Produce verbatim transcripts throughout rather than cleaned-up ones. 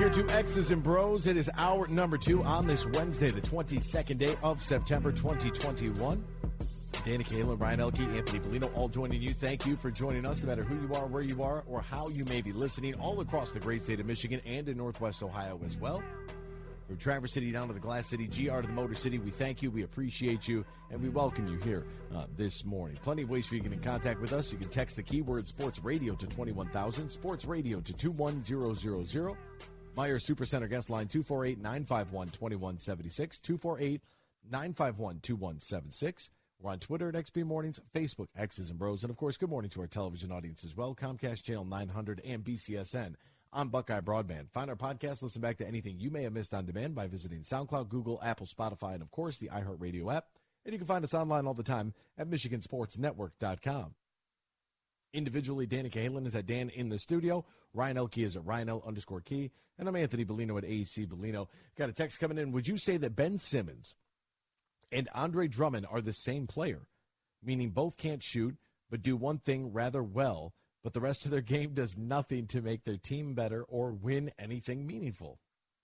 here to X's and Bros. It is hour number two on this Wednesday, the twenty-second day of September, twenty twenty-one. Danny Kalen, Ryan Elke, Anthony Bellino, all joining you. Thank you for joining us, no matter who you are, where you are, or how you may be listening, all across the great state of Michigan and in Northwest Ohio as well. From Traverse City down to the Glass City, G R to the Motor City, we thank you, we appreciate you, and we welcome you here uh, this morning. Plenty of ways for you to get in contact with us. You can text the keyword Sports Radio to twenty-one thousand, Sports Radio to two one zero zero zero. Meyer Supercenter guest line two four eight, nine five one, two one seven six, two four eight, nine five one, two one seven six. We're on Twitter at X B Mornings, Facebook, X's and Bros, and, of course, good morning to our television audience as well, Comcast Channel nine hundred and B C S N on Buckeye Broadband. Find our podcast, listen back to anything you may have missed on demand by visiting SoundCloud, Google, Apple, Spotify, and, of course, the iHeartRadio app. And you can find us online all the time at Michigan Sports Network dot com. Individually, Danny Cahalan is at Dan in the studio. Ryan Elke is at Ryan L underscore Key. And I'm Anthony Bellino at A C Bellino. Got a text coming in. Would you say that Ben Simmons and Andre Drummond are the same player, meaning both can't shoot but do one thing rather well, but the rest of their game does nothing to make their team better or win anything meaningful?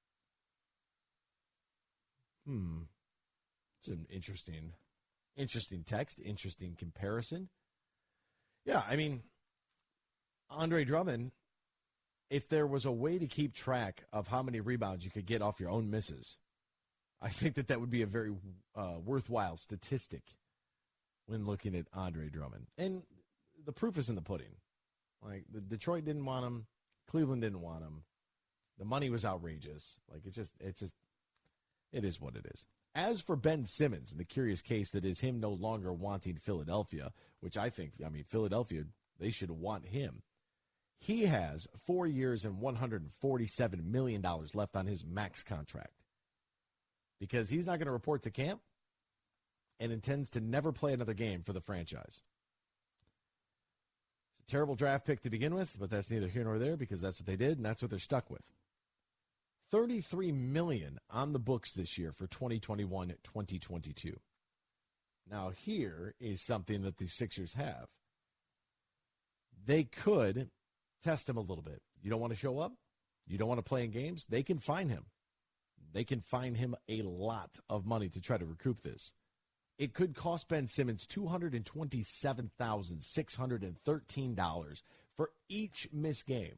Hmm. It's an interesting, interesting text, interesting comparison. Yeah, I mean, Andre Drummond, if there was a way to keep track of how many rebounds you could get off your own misses, I think that that would be a very uh, worthwhile statistic when looking at Andre Drummond. And the proof is in the pudding. Like, the Detroit didn't want him. Cleveland didn't want him. The money was outrageous. Like, it's just, it's just, it is what it is. As for Ben Simmons, and the curious case that is him no longer wanting Philadelphia, which I think, I mean, Philadelphia, they should want him. He has four years and one hundred forty-seven million dollars left on his max contract because he's not going to report to camp and intends to never play another game for the franchise. It's a terrible draft pick to begin with, but that's neither here nor there because that's what they did, and that's what they're stuck with. thirty-three million dollars on the books this year for twenty twenty-one twenty twenty-two. Now, here is something that the Sixers have. They could test him a little bit. You don't want to show up? You don't want to play in games? They can fine him. They can fine him a lot of money to try to recoup this. It could cost Ben Simmons two hundred twenty-seven thousand six hundred thirteen dollars for each missed game.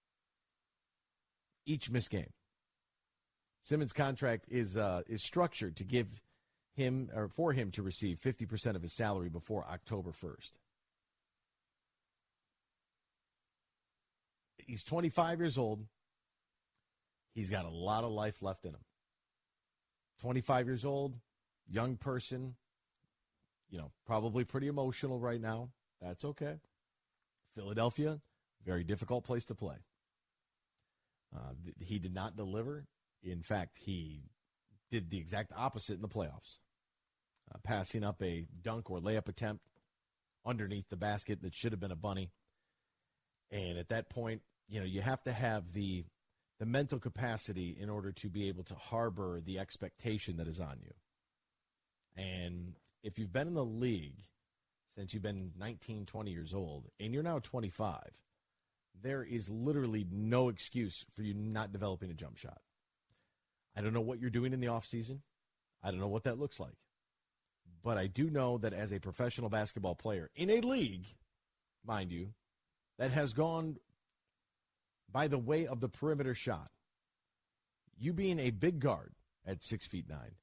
Each missed game. Simmons' contract is uh, is structured to give him or for him to receive fifty percent of his salary before October first. He's twenty-five years old. He's got a lot of life left in him. twenty-five years old, young person, you know, probably pretty emotional right now. That's okay. Philadelphia, very difficult place to play. Uh, th- he did not deliver. In fact, he did the exact opposite in the playoffs, uh, passing up a dunk or layup attempt underneath the basket that should have been a bunny. And at that point, you know, you have to have the the mental capacity in order to be able to harbor the expectation that is on you. And if you've been in the league since you've been nineteen, twenty years old, and you're now twenty-five, there is literally no excuse for you not developing a jump shot. I don't know what you're doing in the offseason. I don't know what that looks like. But I do know that as a professional basketball player in a league, mind you, that has gone by the way of the perimeter shot, you being a big guard at six feet nine,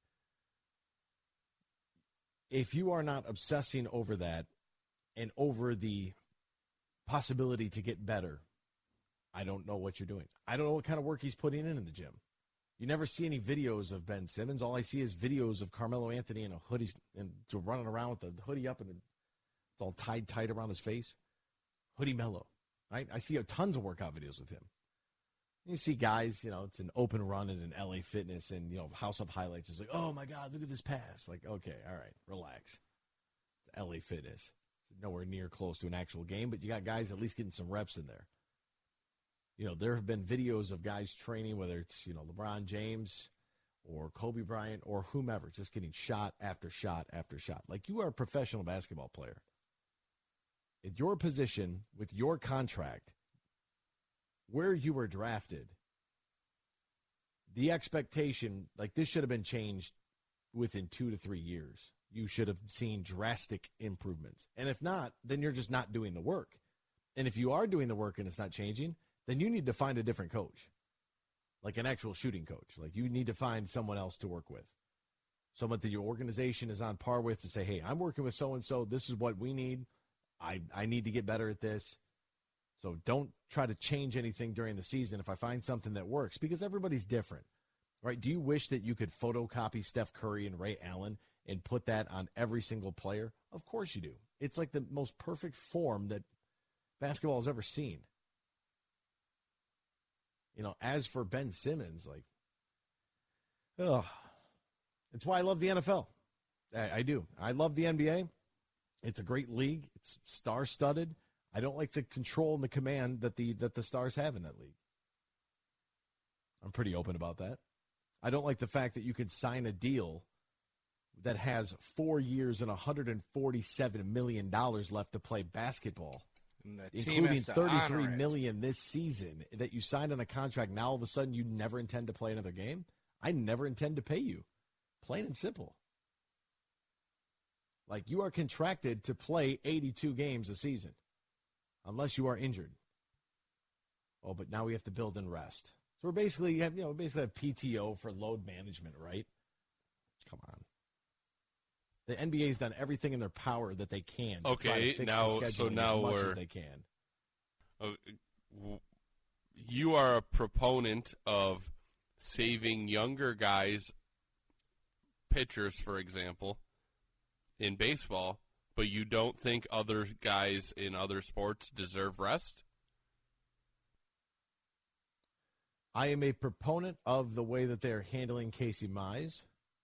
if you are not obsessing over that and over the possibility to get better, I don't know what you're doing. I don't know what kind of work he's putting in in the gym. You never see any videos of Ben Simmons. All I see is videos of Carmelo Anthony in a hoodie and running around with the hoodie up and it's all tied tight around his face. Hoodie Mello, right? I see tons of workout videos with him. You see guys, you know, it's an open run in an L A Fitness and, you know, House Up highlights. It's like, oh, my God, look at this pass. Like, okay, all right, relax. It's L A Fitness. It's nowhere near close to an actual game, but you got guys at least getting some reps in there. You know, there have been videos of guys training, whether it's, you know, LeBron James or Kobe Bryant or whomever, just getting shot after shot after shot. Like, you are a professional basketball player. At your position, with your contract, where you were drafted, the expectation, like this should have been changed within two to three years. You should have seen drastic improvements. And if not, then you're just not doing the work. And if you are doing the work and it's not changing, then you need to find a different coach, like an actual shooting coach. Like you need to find someone else to work with, someone that your organization is on par with, to say, hey, I'm working with so-and-so. This is what we need. I, I need to get better at this. So don't try to change anything during the season if I find something that works, because everybody's different, right? Do you wish that you could photocopy Steph Curry and Ray Allen and put that on every single player? Of course you do. It's like the most perfect form that basketball has ever seen. You know, as for Ben Simmons, like, oh, it's why I love the N F L. I, I do. I love the N B A. It's a great league. It's star-studded. I don't like the control and the command that the that the Stars have in that league. I'm pretty open about that. I don't like the fact that you could sign a deal that has four years and one hundred forty-seven million dollars left to play basketball, including thirty-three million dollars this season, that you signed on a contract. Now all of a sudden you never intend to play another game. I never intend to pay you. Plain and simple. Like, you are contracted to play eighty-two games a season unless you are injured. Oh, but now we have to build in rest. So we're basically, you have, you know, basically have P T O for load management, right? Come on. The N B A's done everything in their power that they can. To okay, try to fix now the so now as much we're as they can. Uh, you are a proponent of saving younger guys, pitchers, for example, in baseball, but you don't think other guys in other sports deserve rest? I am a proponent of the way that they're handling Casey Mize.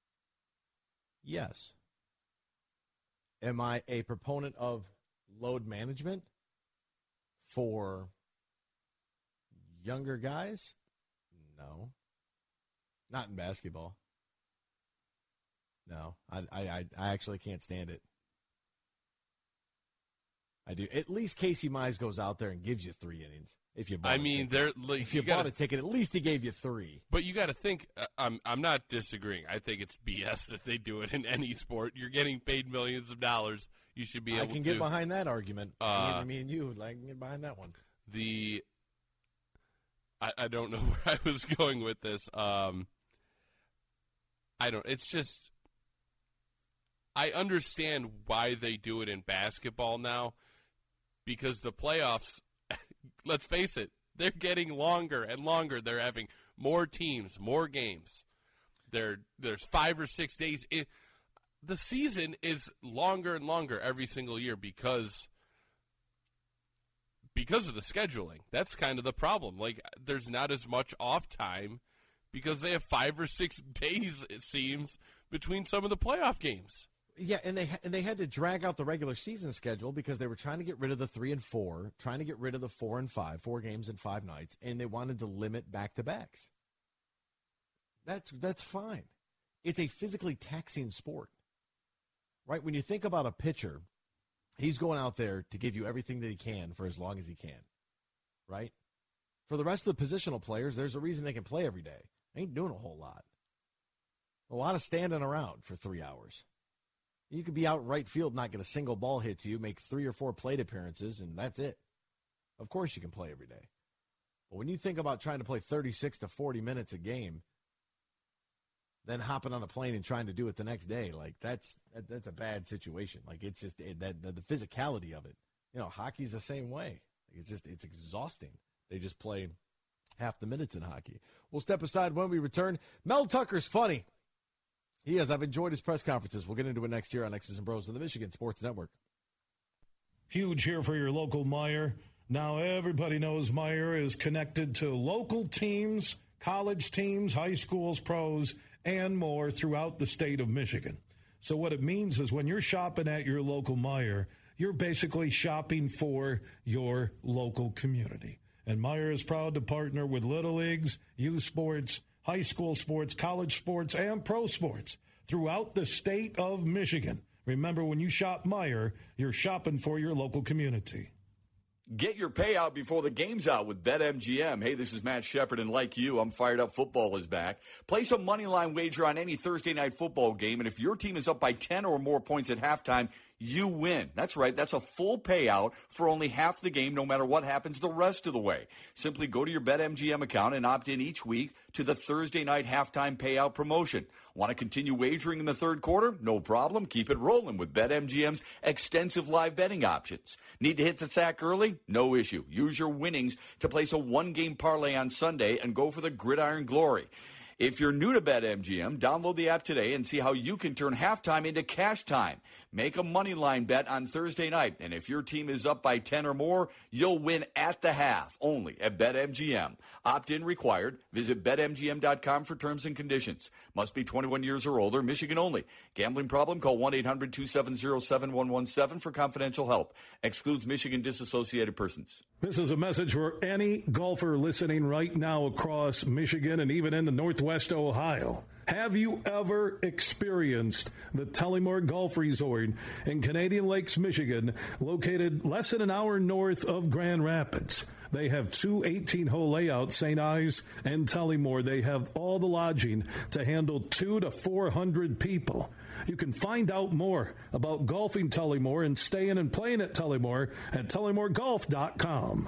Yes. Am I a proponent of load management for younger guys? No. Not in basketball. No, I, I, I actually can't stand it. I do. At least Casey Mize goes out there and gives you three innings. If you bought I mean, there. Like, if you, you bought gotta, a ticket, at least he gave you three. But you got to think. Uh, I'm I'm not disagreeing. I think it's B S that they do it in any sport. You're getting paid millions of dollars. You should be able to. I can to, get behind that argument. Uh, me and you, I can get behind that one. The. I, I don't know where I was going with this. Um. I don't. It's just. I understand why they do it in basketball now, because the playoffs, let's face it, they're getting longer and longer. They're having more teams, more games. There, there's five or six days. It, the season is longer and longer every single year because because of the scheduling. That's kind of the problem. Like, there's not as much off time because they have five or six days, it seems, between some of the playoff games. Yeah, and they and they had to drag out the regular season schedule because they were trying to get rid of the three and four, trying to get rid of the four and five, four games in five nights, and they wanted to limit back-to-backs. That's that's fine. It's a physically taxing sport, right? When you think about a pitcher, he's going out there to give you everything that he can for as long as he can, right? For the rest of the positional players, there's a reason they can play every day. They ain't doing a whole lot. A lot of standing around for three hours. You could be out in right field, not get a single ball hit to you, make three or four plate appearances, and that's it. Of course you can play every day. But when you think about trying to play thirty-six to forty minutes a game, then hopping on a plane and trying to do it the next day, like that's that, that's a bad situation. Like, it's just it, that the, the physicality of it. You know, hockey's the same way. It's just it's exhausting. They just play half the minutes in hockey. We'll step aside when we return. Mel Tucker's funny. He is. I've enjoyed his press conferences. We'll get into it next year on X's and Bros on the Michigan Sports Network. Huge here for your local Meijer. Now everybody knows Meijer is connected to local teams, college teams, high schools, pros, and more throughout the state of Michigan. So what it means is when you're shopping at your local Meijer, you're basically shopping for your local community. And Meijer is proud to partner with Little Leagues, youth sports, high school sports, college sports, and pro sports throughout the state of Michigan. Remember, when you shop Meijer, you're shopping for your local community. Get your payout before the game's out with BetMGM. Hey, this is Matt Shepard, and like you, I'm fired up. Football is back. Place a moneyline wager on any Thursday night football game, and if your team is up by ten or more points at halftime, you win. That's right. That's a full payout for only half the game, no matter what happens the rest of the way. Simply go to your BetMGM account and opt in each week to the Thursday night halftime payout promotion. Want to continue wagering in the third quarter? No problem. Keep it rolling with BetMGM's extensive live betting options. Need to hit the sack early? No issue. Use your winnings to place a one-game parlay on Sunday and go for the gridiron glory. If you're new to BetMGM, download the app today and see how you can turn halftime into cash time. Make a moneyline bet on Thursday night, and if your team is up by ten or more, you'll win at the half, only at BetMGM. Opt-in required. Visit Bet M G M dot com for terms and conditions. Must be twenty-one years or older, Michigan only. Gambling problem? Call one eight hundred two seven zero seven one one seven for confidential help. Excludes Michigan disassociated persons. This is a message for any golfer listening right now across Michigan and even in the Northwest Ohio. Have you ever experienced the Tullymore Golf Resort in Canadian Lakes, Michigan, located less than an hour north of Grand Rapids? They have two eighteen-hole layouts, Saint Ives and Tullymore. They have all the lodging to handle two to four hundred people. You can find out more about golfing Tullymore and staying and playing at Tullymore at tullymore golf dot com.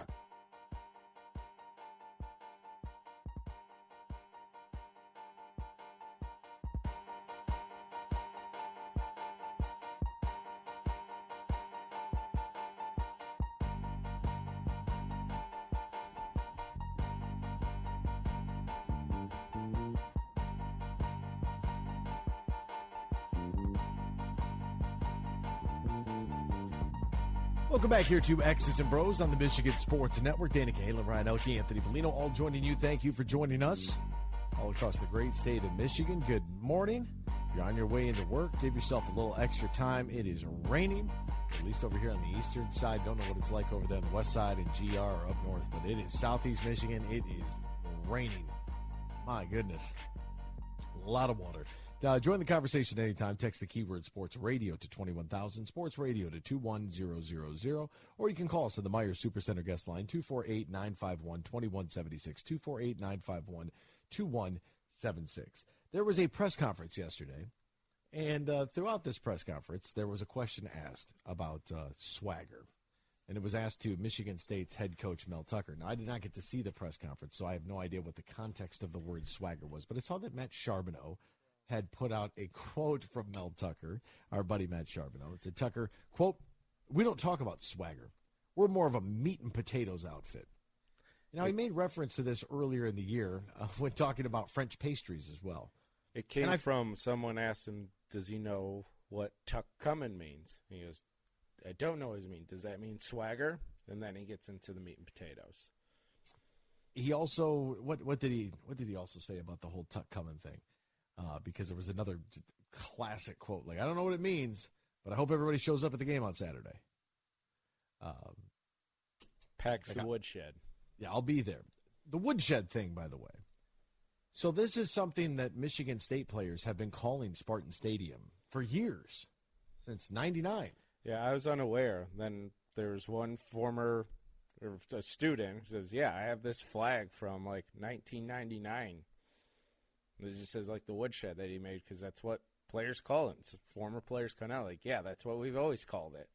Welcome back here to X's and Bros on the Michigan Sports Network. Dana Cahill, Ryan Elke, Anthony Bellino, all joining you. Thank you for joining us all across the great state of Michigan. Good morning. If you're on your way into work, give yourself a little extra time. It is raining, at least over here on the eastern side. Don't know what it's like over there on the west side in G R or up north, but it is southeast Michigan. It is raining. My goodness. A lot of water. Uh, join the conversation anytime. Text the keyword sports radio to twenty-one thousand, sports radio to two one zero zero zero, or you can call us at the Myers Supercenter guest line, two four eight, nine five one, two one seven six, two four eight, nine five one, two one seven six. There was a press conference yesterday, and uh, throughout this press conference, there was a question asked about uh, swagger, and it was asked to Michigan State's head coach, Mel Tucker. Now, I did not get to see the press conference, so I have no idea what the context of the word swagger was, but I saw that Matt Charbonneau had put out a quote from Mel Tucker, our buddy Matt Charbonneau. It said, Tucker, quote, "We don't talk about swagger. We're more of a meat and potatoes outfit." Now, he made reference to this earlier in the year uh, when talking about French pastries as well. It came from someone asked him, does he know what tuck coming means? He goes, I don't know what it means. Does that mean swagger? And then he gets into the meat and potatoes. He also, what, what did he what did he also say about the whole tuck coming thing? Uh, because there was another classic quote, like, I don't know what it means, but I hope everybody shows up at the game on Saturday. Um, Packs like the I, woodshed. Yeah, I'll be there. The woodshed thing, by the way. So this is something that Michigan State players have been calling Spartan Stadium for years, since ninety-nine. Yeah, I was unaware. Then there was one former or a student who says, yeah, I have this flag from, like, nineteen ninety-nine. It just says, like, the woodshed that he made because that's what players call it. It's former players come out like, yeah, that's what we've always called it.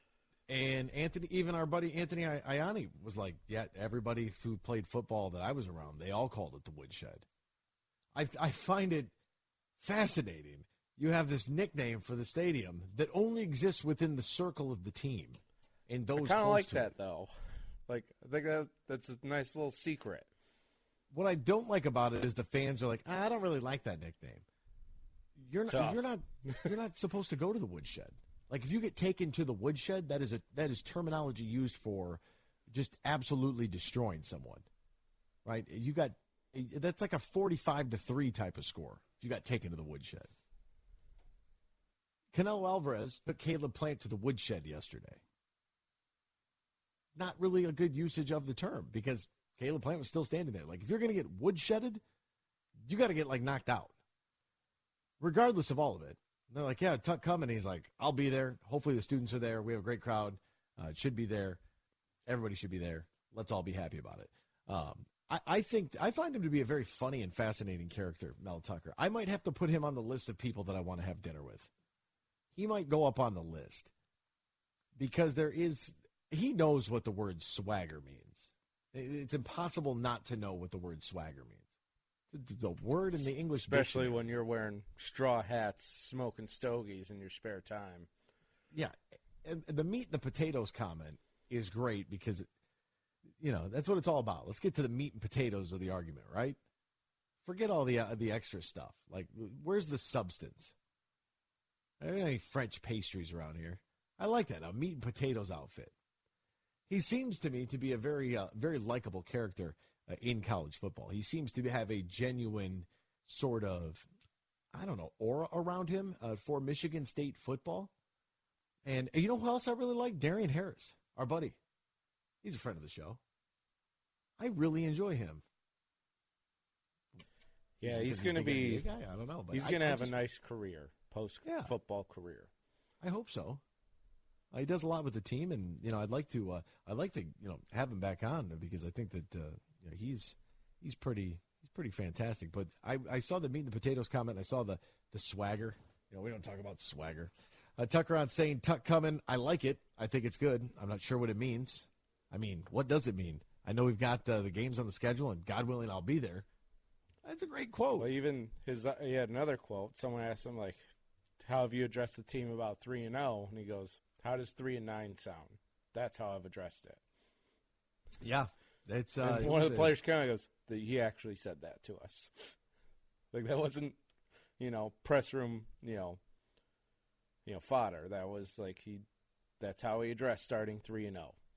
And Anthony, even our buddy Anthony Ianni was like, yeah, everybody who played football that I was around, they all called it the woodshed. I, I find it fascinating. You have this nickname for the stadium that only exists within the circle of the team. And those I kind of like to that, it. though. Like, I think that, that's a nice little secret. What I don't like about it is the fans are like, I don't really like that nickname. You're not, Tough. you're not, you're not supposed to go to the woodshed. Like, if you get taken to the woodshed, that is a that is terminology used for just absolutely destroying someone, right? You got that's like a forty-five to three type of score if you got taken to the woodshed. Canelo Alvarez took Caleb Plant to the woodshed yesterday. Not really a good usage of the term because Caleb Plant was still standing there. Like, if you're going to get woodshedded, you got to get, like, knocked out. Regardless of all of it. They're like, yeah, Tuck coming. He's like, I'll be there. Hopefully the students are there. We have a great crowd. Uh, it should be there. Everybody should be there. Let's all be happy about it. Um, I, I think I find him to be a very funny and fascinating character, Mel Tucker. I might have to put him on the list of people that I want to have dinner with. He might go up on the list because there is he knows what the word swagger means. It's impossible not to know what the word swagger means. It's the word in the English Especially dictionary. when you're wearing straw hats, smoking stogies in your spare time. Yeah, and the meat and the potatoes comment is great because, you know, that's what it's all about. Let's get to the meat and potatoes of the argument, right? Forget all the uh, the extra stuff. Like, where's the substance? There ain't any French pastries around here. I like that, a meat and potatoes outfit. He seems to me to be a very, uh, very likable character uh, in college football. He seems to have a genuine sort of, I don't know, aura around him uh, for Michigan State football. And you know who else I really like? Darian Harris, our buddy. He's a friend of the show. I really enjoy him. Yeah, Is he's he going to a big be. N B A guy? I don't know, but He's I- going to I have just- a nice career, post Yeah. football career. I hope so. Uh, he does a lot with the team, and you know, I'd like to, uh, I'd like to, you know, have him back on because I think that uh, you know, he's he's pretty he's pretty fantastic. But I, I saw the meat and the potatoes comment. And I saw the the swagger. You know, we don't talk about swagger. Uh, Tucker on saying Tuck coming. I like it. I think it's good. I'm not sure what it means. I mean, what does it mean? I know we've got uh, the games on the schedule, and God willing, I'll be there. That's a great quote. Well, even his, uh, he had another quote. Someone asked him, like, how have you addressed the team about three and zero? And he goes, "How does three and nine sound?" That's how I've addressed it. Yeah, it's uh, And it one of was the a- players kind of goes, that he actually said that to us. Like, that wasn't, you know, press room, you know, you know, fodder. That was like he. That's how he addressed starting three and zero.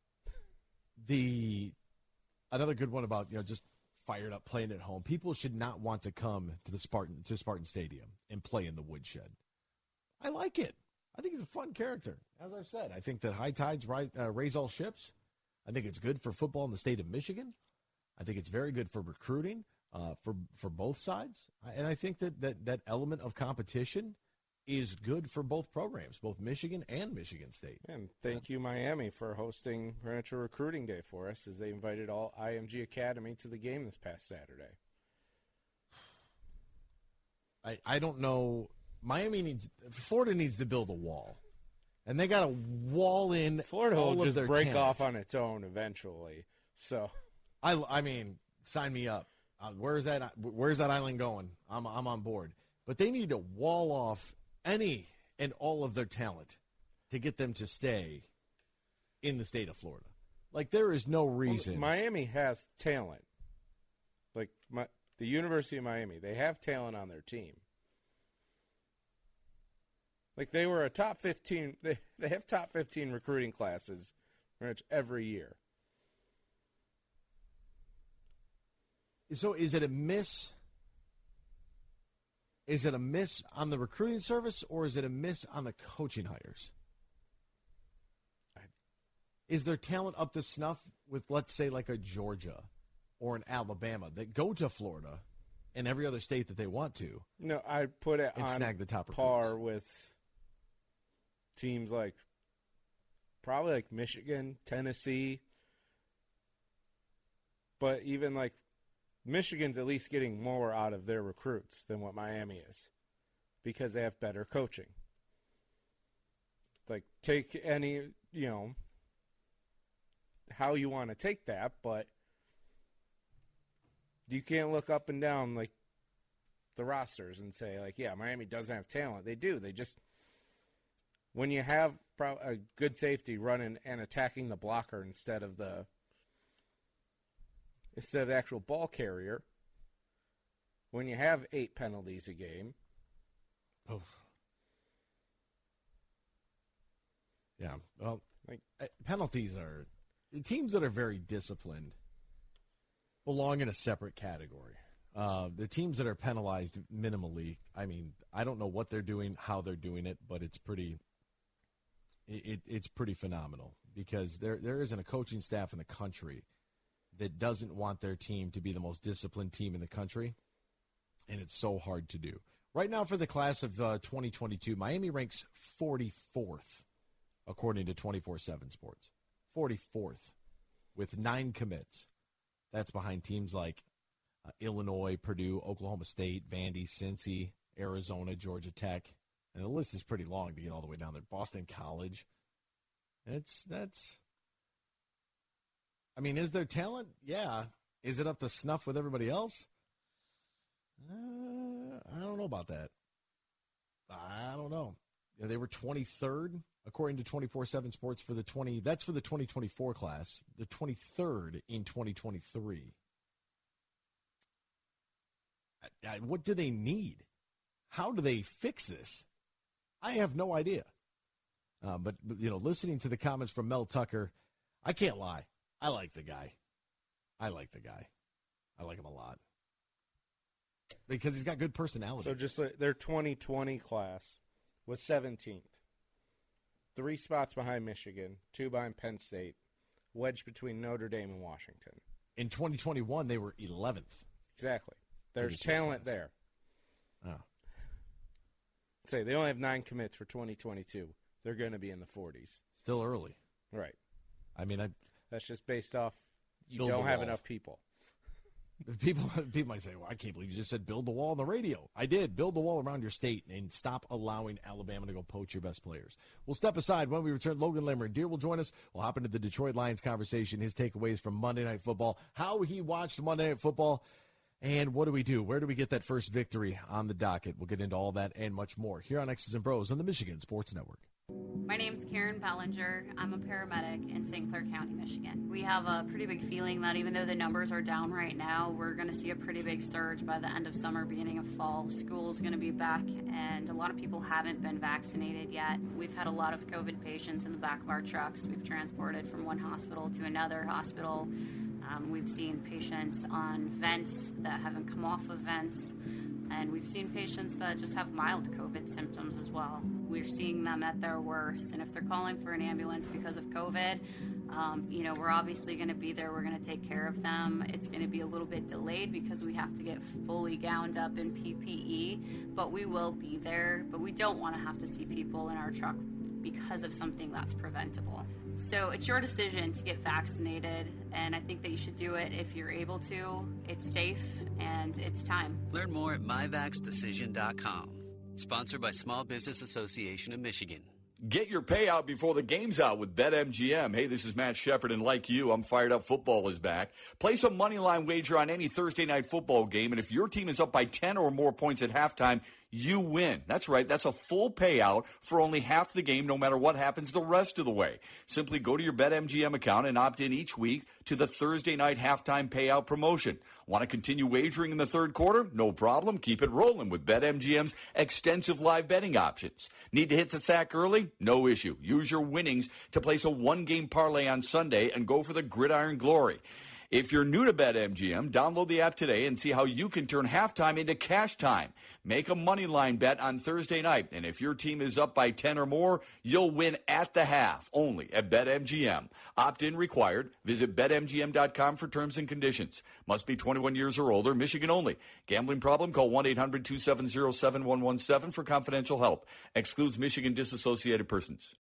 The another good one about, you know, just fired up playing at home. People should not want to come to the Spartan to Spartan Stadium and play in the woodshed. I like it. I think he's a fun character. As I've said, I think that high tides rise, uh, raise all ships. I think it's good for football in the state of Michigan. I think it's very good for recruiting uh, for for both sides. And I think that, that that element of competition is good for both programs, both Michigan and Michigan State. And thank you, Miami, for hosting Furniture Recruiting Day for us, as they invited all I M G Academy to the game this past Saturday. I, I don't know. Miami needs Florida needs to build a wall, and they got to wall in. Florida all will of just their break talent. off on its own eventually. So, I, I mean, sign me up. Uh, where's that? Where's that island going? I'm I'm on board. But they need to wall off any and all of their talent to get them to stay in the state of Florida. Like, there is no reason. well, Miami has talent. Like my, the University of Miami, they have talent on their team. Like, they were a top fifteen. They they have top fifteen recruiting classes pretty much every year. So is it a miss? Is it a miss on the recruiting service, or is it a miss on the coaching hires? Is their talent up to snuff with, let's say, like a Georgia or an Alabama that go to Florida and every other state that they want to? No, I put it And on snag the top par recruits. with teams like probably like Michigan, Tennessee. But even like Michigan's at least getting more out of their recruits than what Miami is because they have better coaching. Like, take any, you know, how you want to take that, but you can't look up and down like the rosters and say, like, yeah, Miami doesn't have talent. They do. They just, when you have pro- a good safety running and attacking the blocker instead of the instead of the actual ball carrier, when you have eight penalties a game. Oh. Yeah. Well, Like, uh, penalties are teams that are very disciplined belong in a separate category. Uh, the teams that are penalized minimally, I mean, I don't know what they're doing, how they're doing it, but it's pretty it, it, it's pretty phenomenal because there there isn't a coaching staff in the country that doesn't want their team to be the most disciplined team in the country, and it's so hard to do. Right now for the class of uh, twenty twenty-two, Miami ranks forty-fourth, according to twenty-four seven Sports. forty-fourth with nine commits. That's behind teams like uh, Illinois, Purdue, Oklahoma State, Vandy, Cincy, Arizona, Georgia Tech. And the list is pretty long to get all the way down there. Boston College. It's, that's, I mean, is there talent? Yeah. Is it up to snuff with everybody else? Uh, I don't know about that. I don't know. They were twenty-third, according to twenty-four seven Sports, for the twenty. That's for the twenty twenty-four class. The twenty-third in twenty twenty-three. I, I, what do they need? How do they fix this? I have no idea. Uh, but, but, you know, listening to the comments from Mel Tucker, I can't lie. I like the guy. I like the guy. I like him a lot. Because he's got good personality. So just like their twenty twenty class was seventeenth. Three spots behind Michigan, two behind Penn State, wedged between Notre Dame and Washington. In twenty twenty-one, they were eleventh. Exactly. There's talent there. Oh. Say they only have nine commits for twenty twenty-two. They're going to be in the forties. Still early. Right. I mean, I. That's just based off you Build don't the have wall. enough people. People people might say, well, I can't believe you just said build the wall on the radio. I did. Build the wall around your state and stop allowing Alabama to go poach your best players. We'll step aside. When we return, Logan Limmer and Deere will join us. We'll hop into the Detroit Lions conversation, his takeaways from Monday Night Football, how he watched Monday Night Football, and what do we do? Where do we get that first victory on the docket? We'll get into all that and much more here on X's and Bros on the Michigan Sports Network. My name's Karen Bellinger. I'm a paramedic in Saint Clair County, Michigan. We have a pretty big feeling that even though the numbers are down right now, we're going to see a pretty big surge by the end of summer, beginning of fall. School's going to be back, and a lot of people haven't been vaccinated yet. We've had a lot of COVID patients in the back of our trucks. We've transported from one hospital to another hospital. Um, we've seen patients on vents that haven't come off of vents. And we've seen patients that just have mild COVID symptoms as well. We're seeing them at their worst. And if they're calling for an ambulance because of COVID, um, you know, we're obviously going to be there. We're going to take care of them. It's going to be a little bit delayed because we have to get fully gowned up in P P E. But we will be there. But we don't want to have to see people in our truck because of something that's preventable. So it's your decision to get vaccinated, and I think that you should do it if you're able to. It's safe, and it's time. Learn more at my vax decision dot com. Sponsored by Small Business Association of Michigan. Get your payout before the game's out with BetMGM. Hey, this is Matt Shepard, and like you, I'm fired up. Football is back. Place a moneyline wager on any Thursday night football game, and if your team is up by ten or more points at halftime, you win. That's right. That's a full payout for only half the game, no matter what happens the rest of the way. Simply go to your BetMGM account and opt in each week to the Thursday night halftime payout promotion. Want to continue wagering in the third quarter? No problem. Keep it rolling with BetMGM's extensive live betting options. Need to hit the sack early? No issue. Use your winnings to place a one-game parlay on Sunday and go for the gridiron glory. If you're new to BetMGM, download the app today and see how you can turn halftime into cash time. Make a money line bet on Thursday night, and if your team is up by ten or more, you'll win at the half, only at BetMGM. Opt-in required. Visit Bet M G M dot com for terms and conditions. Must be twenty-one years or older, Michigan only. Gambling problem? Call one eight hundred two seven zero seven one one seven for confidential help. Excludes Michigan disassociated persons.